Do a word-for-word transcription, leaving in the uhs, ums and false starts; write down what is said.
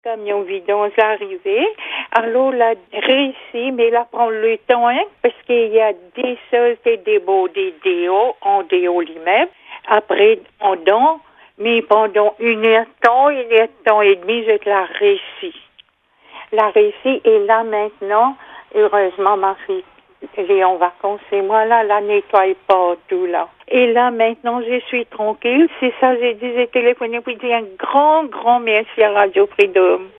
Camion vidange arrivé. Alors, la réussi, mais là, prend le temps, hein, parce qu'il y a des sols et des beaux, des déos, en déo lui-même. Après, pendant, mais pendant une heure de temps, une heure de temps et demi, je la réussi. La réussi, et là, maintenant, heureusement, ma fille, elle est en vacances, et moi, là, la nettoie pas tout, là. Et là, maintenant, je suis tranquille. C'est ça, j'ai dit, j'ai téléphoné pour dire un grand, grand merci à Radio Freedom.